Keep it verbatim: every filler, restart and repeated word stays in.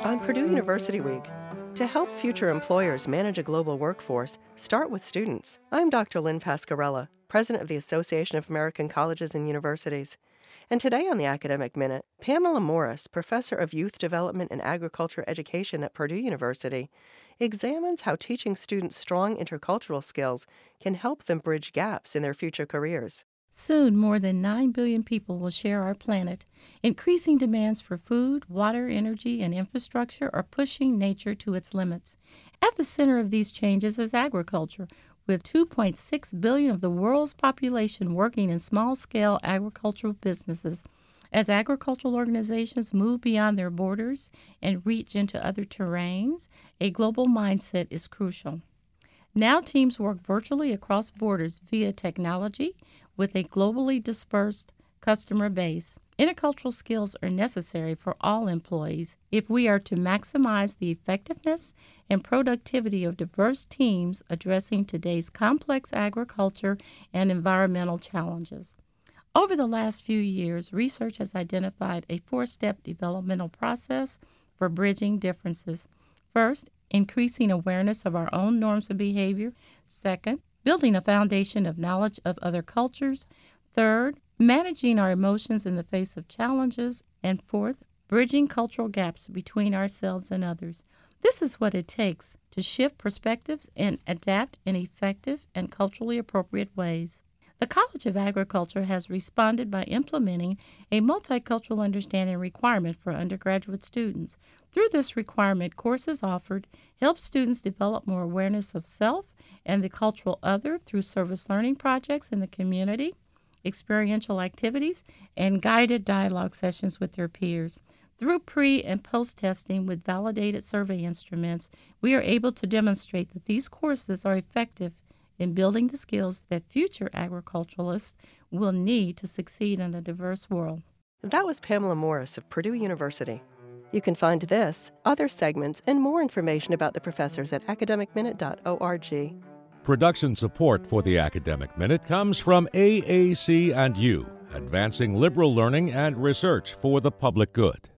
On Purdue University Week, to help future employers manage a global workforce, start with students. I'm Doctor Lynn Pascarella, President of the Association of American Colleges and Universities. And today on the Academic Minute, Pamela Morris, Professor of Youth Development and Agriculture Education at Purdue University, examines how teaching students strong intercultural skills can help them bridge gaps in their future careers. Soon, more than nine billion people will share our planet. Increasing demands for food, water, energy, and infrastructure are pushing nature to its limits. At the center of these changes is agriculture, with two point six billion of the world's population working in small-scale agricultural businesses. As agricultural organizations move beyond their borders and reach into other terrains, a global mindset is crucial. Now teams work virtually across borders via technology with a globally dispersed customer base. Intercultural skills are necessary for all employees if we are to maximize the effectiveness and productivity of diverse teams addressing today's complex agriculture and environmental challenges. Over the last few years, research has identified a four-step developmental process for bridging differences. First, increasing awareness of our own norms of behavior. Second, building a foundation of knowledge of other cultures. Third, managing our emotions in the face of challenges. And fourth, bridging cultural gaps between ourselves and others. This is what it takes to shift perspectives and adapt in effective and culturally appropriate ways. The College of Agriculture has responded by implementing a multicultural understanding requirement for undergraduate students. Through this requirement, courses offered help students develop more awareness of self and the cultural other through service learning projects in the community, experiential activities, and guided dialogue sessions with their peers. Through pre- and post-testing with validated survey instruments, we are able to demonstrate that these courses are effective in building the skills that future agriculturalists will need to succeed in a diverse world. That was Pamela Morris of Purdue University. You can find this, other segments, and more information about the professors at academic minute dot org. Production support for the Academic Minute comes from A A C and U, advancing liberal learning and research for the public good.